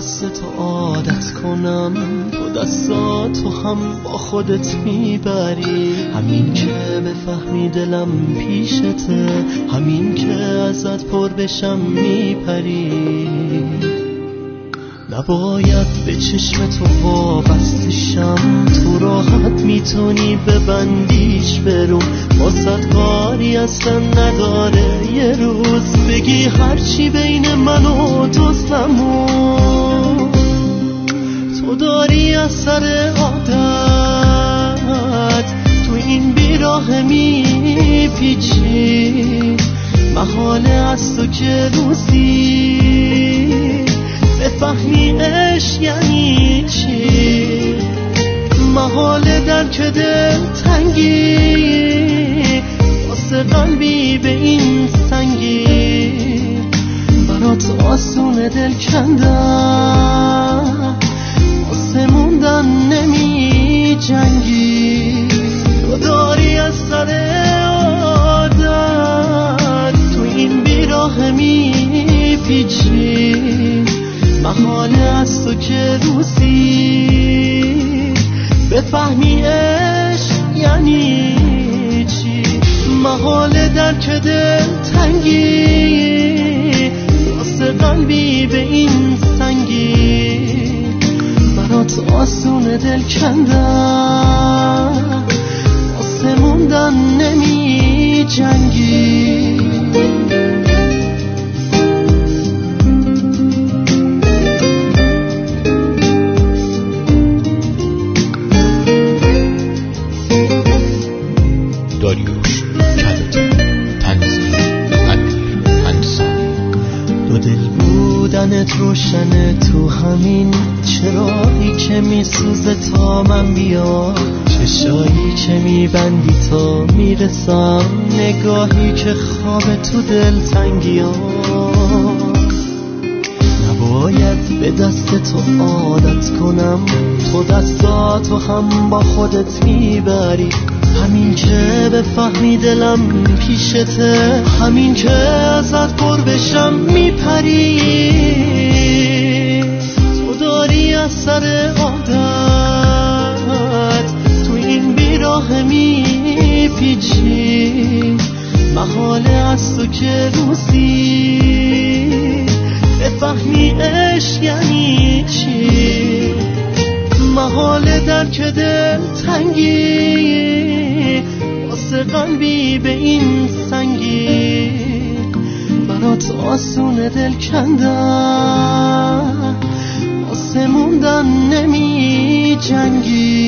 دست تو عادت کنم، تو دستاتو هم با خودت میبری. همین که بفهمی دلم پیشته، همین که ازت پر بشم میپری. نباید به چشم تو وابسته شم، تو راحت میتونی ببندیش برو. واسط کاری اصلا نداره یه روز بگی هرچی بین من و دوستمون. تو داری از سر عادت تو این بیراه میپیچی. محاله از تو که روزی بفهمی عشق یعنی چی. محاله درک دل تنگی واسه قلبی به این سنگی. برات آسون دل کندم واسه موندن نمی جنگی. تو داری از سر عادت تو این بیراه می پیچی. محاله از تو که روزی بفهمی عشق یعنی چی. محاله درک دل تنگی واسه قلبی به این سنگی. برات آسون دل کندم واسه موندن نمی جنگی. روشنه تو همین چراغی که میسوزه تا من بیام. چشایی که میبندی تا میرسم، نگاهی که خواب تو دل تنگیام. نباید به دست تو عادت کنم، تو دستاتو هم با خودت میبری. همین که بفهمی دلم پیشته، همین که ازت پر بشم میپری. تو داری از سر عادت تو این بیراه میپیچی. محاله از تو که روزی بفهمی عشق یعنی چی. محاله درک دل تنگی واسه قلبی به این سنگی. برات آسون دل کندم واسه موندن نمی جنگی.